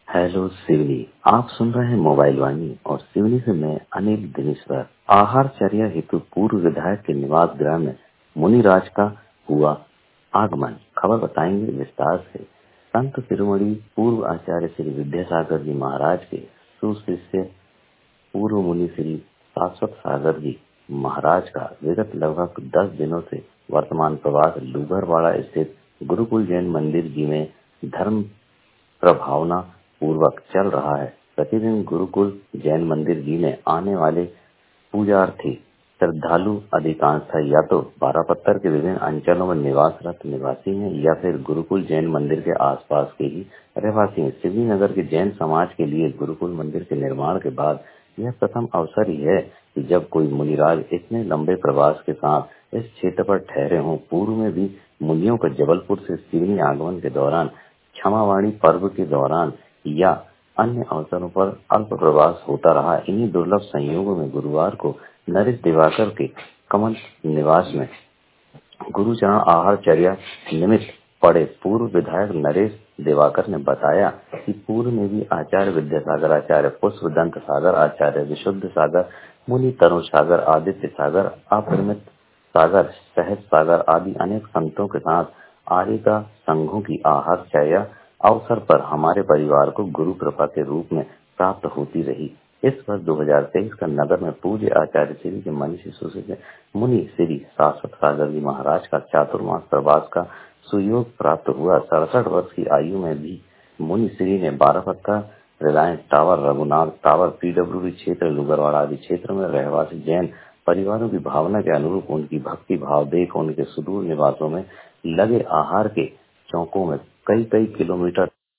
Hello Seoni. आप सुन रहे हैं मोबाइल वाणी और सिवनी से मैं अनिल दिनेश्वर। आहारचर्या हेतु पूर्व विधायक के निवास गृह में मुनिराज का हुआ आगमन। खबर बताएंगे विस्तार से। संत शिरोमणि पूर्व आचार्य श्री विद्यासागर जी महाराज के सुशिष्य पूर्व मुनि श्री शाश्वत सागर जी महाराज का विगत लगभग 10 दिनों से वर्तमान प्रवास लूगरवाड़ा स्थित गुरुकुल जैन मंदिर जी में धर्म प्रभावना पूर्वक चल रहा है। प्रतिदिन गुरुकुल जैन मंदिर जी में आने वाले पूजार्थी श्रद्धालु अधिकांशतः या तो बारापत्तर के विभिन्न अंचलों में निवासरत निवासी हैं या फिर गुरुकुल जैन मंदिर के आसपास के ही रहवासी हैं। सिवनी नगर के जैन समाज के लिए गुरुकुल मंदिर के निर्माण के बाद यह प्रथम अवसर ही है कि जब कोई मुनिराज इतने लंबे प्रवास के साथ इस क्षेत्र पर ठहरे हों। पूर्व में भी मुनियों का जबलपुर से सिवनी आगमन के दौरान, क्षमावाणी पर्व के दौरान या अन्य अवसरों पर अल्प प्रवास होता रहा। इन्हीं दुर्लभ संयोगों में गुरुवार को नरेश दिवाकर के कमल निवास में गुरुचरण आहारचर्या निमित्त पड़े। पूर्व विधायक नरेश दिवाकर ने बताया कि पूर्व में भी आचार्य विद्यासागर, आचार्य पुष्पदंत सागर, आचार्य विशुद्ध सागर, मुनि तरुण सागर, आदित्य सागर, अपरिमित सागर, सहज सागर आदि अनेक संतों के साथ आर्य का संघों की आहारचर्या अवसर पर हमारे परिवार को गुरु कृपा के रूप में प्राप्त होती रही। इस वर्ष 2023 का नगर में पूज्य आचार्य श्री के मनीषी सुशिष्य मुनि श्री शाश्वत सागर जी महाराज का चातुर्मास प्रवास का सुयोग प्राप्त हुआ। 67 वर्ष की आयु में भी मुनि श्री ने Barapatta, Reliance tower, Raghunath tower, PWD क्षेत्र, लुगरवाड़ा आदि क्षेत्र में रहवासी जैन परिवारों की भावना के अनुरूप उनकी भक्ति भाव देख उनके सुदूर निवासों में लगे आहार के चौकों में कई किलोमीटर